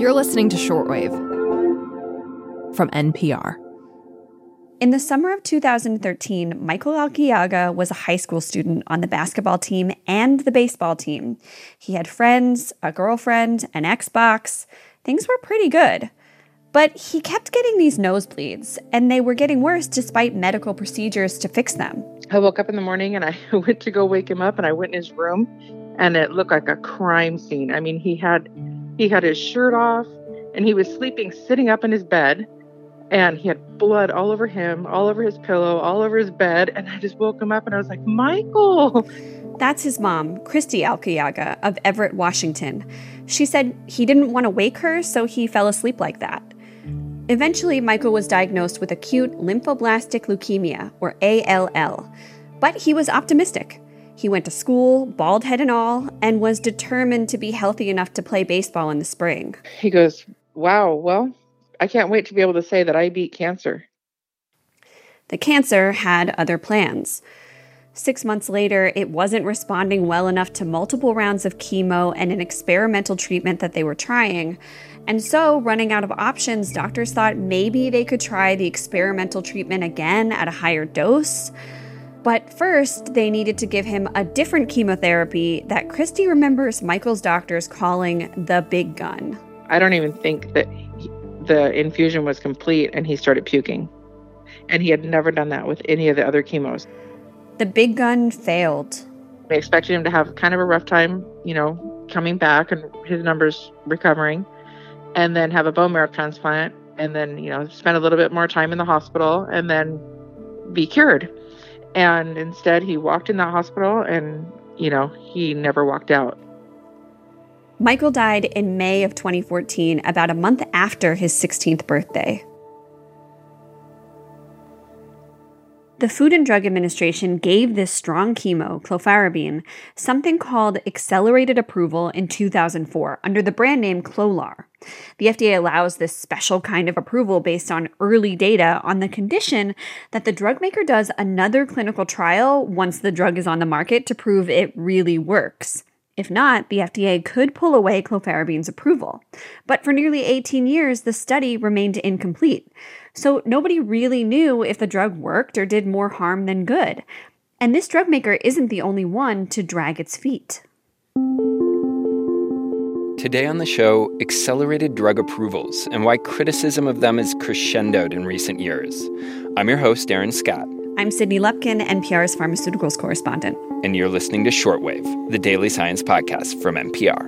You're listening to Shortwave from NPR. In the summer of 2013, Michael Alciaga was a high school student on the basketball team and the baseball team. He had friends, a girlfriend, an Xbox. Things were pretty good. But he kept getting these nosebleeds, and they were getting worse despite medical procedures to fix them. I woke up in the morning and I went to go wake him up, and I went in his room and it looked like a crime scene. I mean, he had his shirt off and he was sleeping, sitting up in his bed, and he had blood all over him, all over his pillow, all over his bed. And I just woke him up and I was like, Michael. That's his mom, Christy Alciaga of Everett, Washington. She said he didn't want to wake her, so he fell asleep like that. Eventually, Michael was diagnosed with acute lymphoblastic leukemia, or ALL. But he was optimistic. He went to school, bald head and all, and was determined to be healthy enough to play baseball in the spring. He goes, wow, well, I can't wait to be able to say that I beat cancer. The cancer had other plans. 6 months later, it wasn't responding well enough to multiple rounds of chemo and an experimental treatment that they were trying. And so, running out of options, doctors thought maybe they could try the experimental treatment again at a higher dose. But first, they needed to give him a different chemotherapy that Christy remembers Michael's doctors calling the big gun. I don't even think that the infusion was complete and he started puking. And he had never done that with any of the other chemos. The big gun failed. They expected him to have kind of a rough time, coming back and his numbers recovering, and then have a bone marrow transplant, and then, spend a little bit more time in the hospital and then be cured. And instead he walked in that hospital and, he never walked out. Michael died in May of 2014, about a month after his 16th birthday. The Food and Drug Administration gave this strong chemo, clofarabine, something called accelerated approval in 2004 under the brand name Clolar. The FDA allows this special kind of approval based on early data on the condition that the drug maker does another clinical trial once the drug is on the market to prove it really works. If not, the FDA could pull away clofarabine's approval. But for nearly 18 years, the study remained incomplete. So nobody really knew if the drug worked or did more harm than good. And this drug maker isn't the only one to drag its feet. Today on the show, accelerated drug approvals and why criticism of them has crescendoed in recent years. I'm your host, Aaron Scott. I'm Sydney Lupkin, NPR's pharmaceuticals correspondent. And you're listening to Shortwave, the daily science podcast from NPR.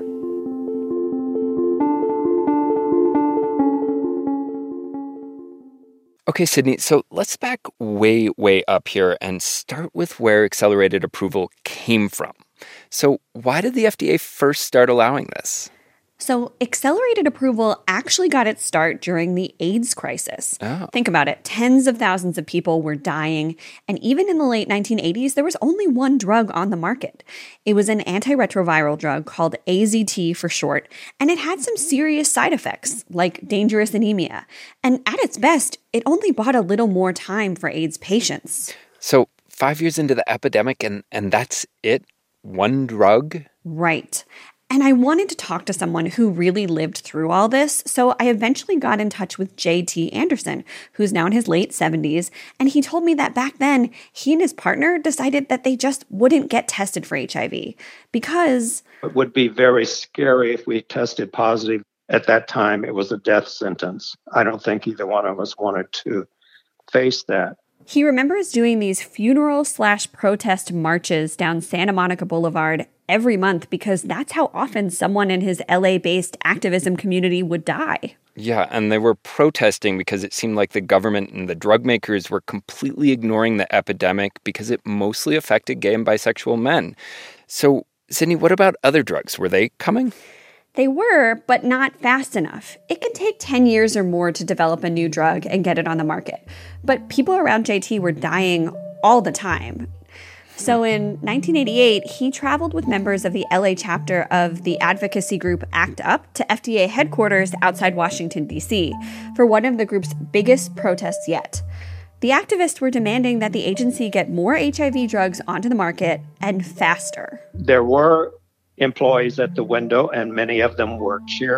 Okay, Sydney, so let's back way up here and start with where accelerated approval came from. So why did the FDA first start allowing this? So accelerated approval actually got its start during the AIDS crisis. Oh. Think about it. Tens of thousands of people were dying. And even in the late 1980s, there was only one drug on the market. It was an antiretroviral drug called AZT for short. And it had some serious side effects, like dangerous anemia. And at its best, it only bought a little more time for AIDS patients. So 5 years into the epidemic and that's it? One drug? Right. And I wanted to talk to someone who really lived through all this, so I eventually got in touch with J.T. Anderson, who's now in his late 70s, and he told me that back then, he and his partner decided that they just wouldn't get tested for HIV because it would be very scary if we tested positive. At that time, it was a death sentence. I don't think either one of us wanted to face that. He remembers doing these funeral/protest marches down Santa Monica Boulevard every month because that's how often someone in his LA-based activism community would die. Yeah, and they were protesting because it seemed like the government and the drug makers were completely ignoring the epidemic because it mostly affected gay and bisexual men. So, Sydney, what about other drugs? Were they coming? They were, but not fast enough. It can take 10 years or more to develop a new drug and get it on the market. But people around JT were dying all the time. So in 1988, he traveled with members of the LA chapter of the advocacy group ACT UP to FDA headquarters outside Washington, D.C. for one of the group's biggest protests yet. The activists were demanding that the agency get more HIV drugs onto the market and faster. There were employees at the window, and many of them were cheering.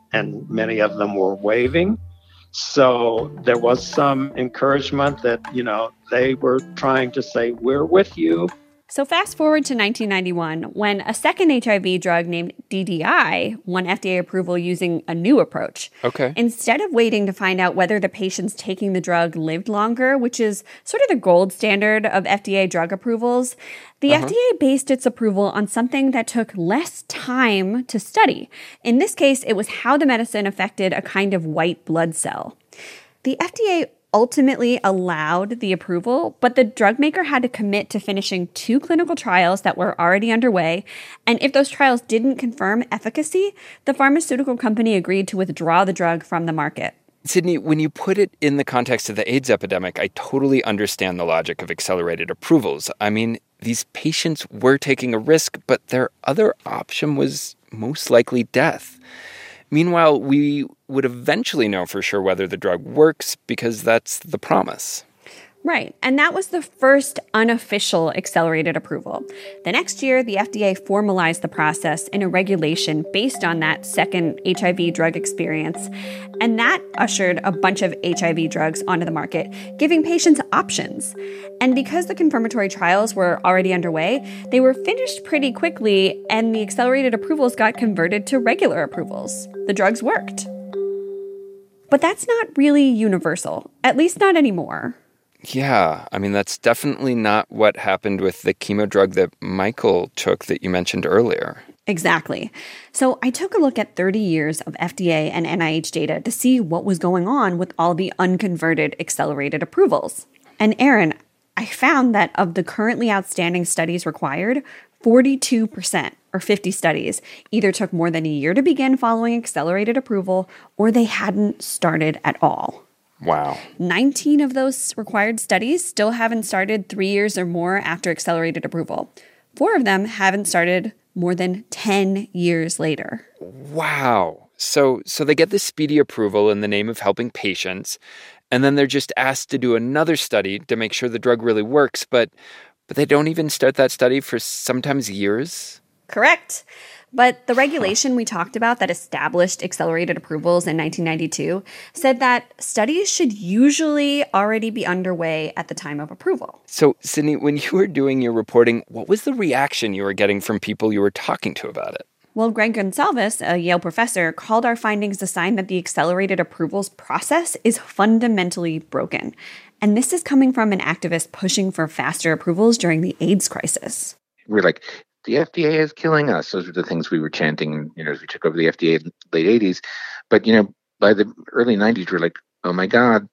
and many of them were waiving. So there was some encouragement that, they were trying to say, we're with you. So fast forward to 1991, when a second HIV drug named DDI won FDA approval using a new approach. Okay. Instead of waiting to find out whether the patients taking the drug lived longer, which is sort of the gold standard of FDA drug approvals, the FDA based its approval on something that took less time to study. In this case, it was how the medicine affected a kind of white blood cell. The FDA ultimately allowed the approval, but the drug maker had to commit to finishing 2 clinical trials that were already underway. And if those trials didn't confirm efficacy, the pharmaceutical company agreed to withdraw the drug from the market. Sydney, when you put it in the context of the AIDS epidemic, I totally understand the logic of accelerated approvals. I mean, these patients were taking a risk, but their other option was most likely death. Meanwhile, we would eventually know for sure whether the drug works because that's the promise. Right. And that was the first unofficial accelerated approval. The next year, the FDA formalized the process in a regulation based on that second HIV drug experience. And that ushered a bunch of HIV drugs onto the market, giving patients options. And because the confirmatory trials were already underway, they were finished pretty quickly, and the accelerated approvals got converted to regular approvals. The drugs worked. But that's not really universal, at least not anymore. Yeah, I mean, that's definitely not what happened with the chemo drug that Michael took that you mentioned earlier. Exactly. So I took a look at 30 years of FDA and NIH data to see what was going on with all the unconverted accelerated approvals. And Aaron, I found that of the currently outstanding studies required, 42%, or 50 studies, either took more than a year to begin following accelerated approval, or they hadn't started at all. Wow. 19 of those required studies still haven't started 3 years or more after accelerated approval. 4 of them haven't started more than 10 years later. Wow. So they get this speedy approval in the name of helping patients, and then they're just asked to do another study to make sure the drug really works, but they don't even start that study for sometimes years? Correct. But the regulation we talked about that established accelerated approvals in 1992 said that studies should usually already be underway at the time of approval. So, Sydney, when you were doing your reporting, what was the reaction you were getting from people you were talking to about it? Well, Greg Gonsalves, a Yale professor, called our findings a sign that the accelerated approvals process is fundamentally broken. And this is coming from an activist pushing for faster approvals during the AIDS crisis. We're like, the FDA is killing us. Those were the things we were chanting, as we took over the FDA in the late 80s. But, by the early 90s, we're like, oh my God,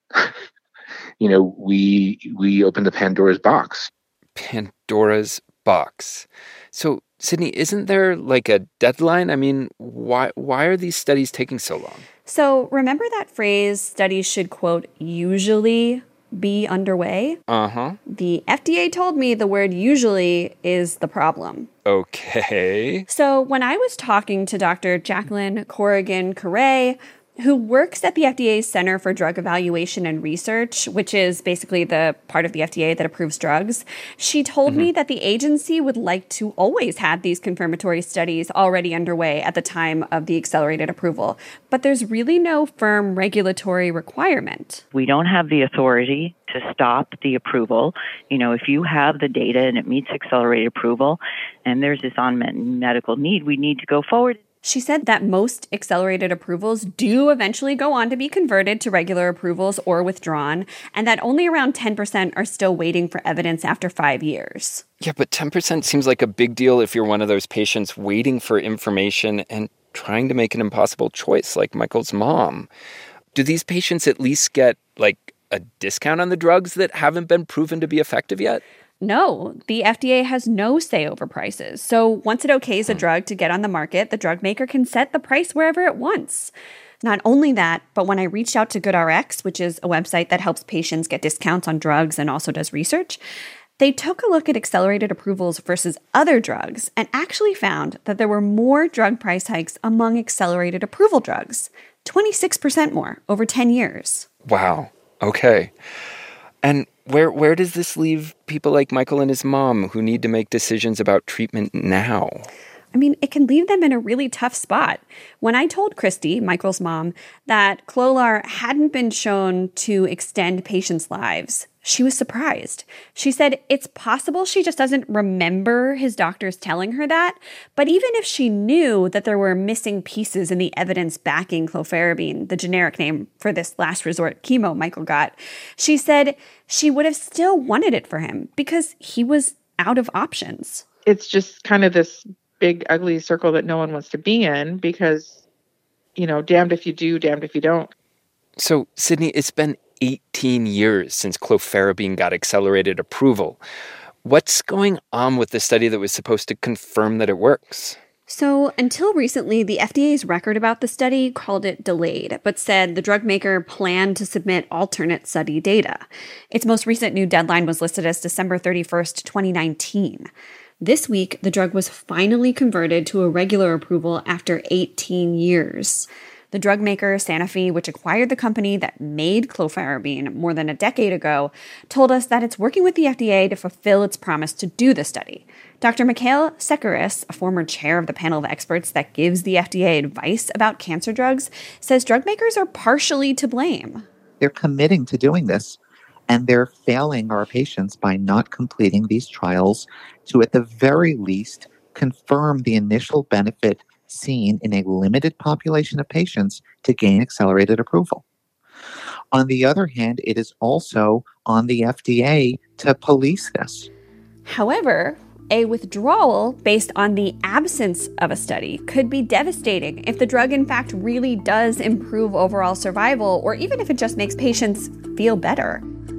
we opened the Pandora's box. Pandora's box. So, Sydney, isn't there like a deadline? I mean, why are these studies taking so long? So remember that phrase, studies should, quote, usually be underway? Uh-huh. The FDA told me the word usually is the problem. Okay. So when I was talking to Dr. Jacqueline Corrigan-Correa, who works at the FDA's Center for Drug Evaluation and Research, which is basically the part of the FDA that approves drugs, she told me that the agency would like to always have these confirmatory studies already underway at the time of the accelerated approval. But there's really no firm regulatory requirement. We don't have the authority to stop the approval. If you have the data and it meets accelerated approval and there's this unmet medical need, we need to go forward. She said that most accelerated approvals do eventually go on to be converted to regular approvals or withdrawn, and that only around 10% are still waiting for evidence after 5 years. Yeah, but 10% seems like a big deal if you're one of those patients waiting for information and trying to make an impossible choice, like Michael's mom. Do these patients at least get, a discount on the drugs that haven't been proven to be effective yet? No, the FDA has no say over prices. So once it okays a drug to get on the market, the drug maker can set the price wherever it wants. Not only that, but when I reached out to GoodRx, which is a website that helps patients get discounts on drugs and also does research, they took a look at accelerated approvals versus other drugs and actually found that there were more drug price hikes among accelerated approval drugs, 26% more over 10 years. Wow. Okay. And where does this leave people like Michael and his mom who need to make decisions about treatment now? I mean, it can leave them in a really tough spot. When I told Christy, Michael's mom, that Clolar hadn't been shown to extend patients' lives, she was surprised. She said it's possible she just doesn't remember his doctors telling her that, but even if she knew that there were missing pieces in the evidence backing clofarabine, the generic name for this last resort chemo Michael got, she said she would have still wanted it for him because he was out of options. It's just kind of this big, ugly circle that no one wants to be in because, damned if you do, damned if you don't. So, Sydney, it's been 18 years since clofarabine got accelerated approval. What's going on with the study that was supposed to confirm that it works? So until recently, the FDA's record about the study called it delayed, but said the drug maker planned to submit alternate study data. Its most recent new deadline was listed as December 31st, 2019. This week, the drug was finally converted to a regular approval after 18 years. The drug maker, Sanofi, which acquired the company that made clofarabine more than a decade ago, told us that it's working with the FDA to fulfill its promise to do the study. Dr. Mikhail Sekaris, a former chair of the panel of experts that gives the FDA advice about cancer drugs, says drug makers are partially to blame. They're committing to doing this, and they're failing our patients by not completing these trials to, at the very least, confirm the initial benefit seen in a limited population of patients to gain accelerated approval. On the other hand, it is also on the FDA to police this. However, a withdrawal based on the absence of a study could be devastating if the drug in fact really does improve overall survival, or even if it just makes patients feel better.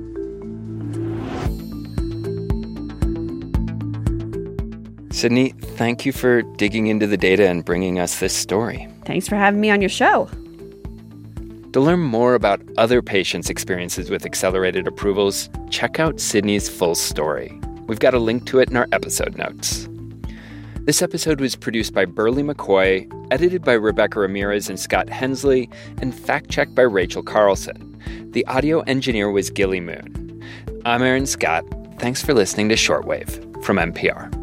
Sydney, thank you for digging into the data and bringing us this story. Thanks for having me on your show. To learn more about other patients' experiences with accelerated approvals, check out Sydney's full story. We've got a link to it in our episode notes. This episode was produced by Burley McCoy, edited by Rebecca Ramirez and Scott Hensley, and fact-checked by Rachel Carlson. The audio engineer was Gilly Moon. I'm Aaron Scott. Thanks for listening to Shortwave from NPR.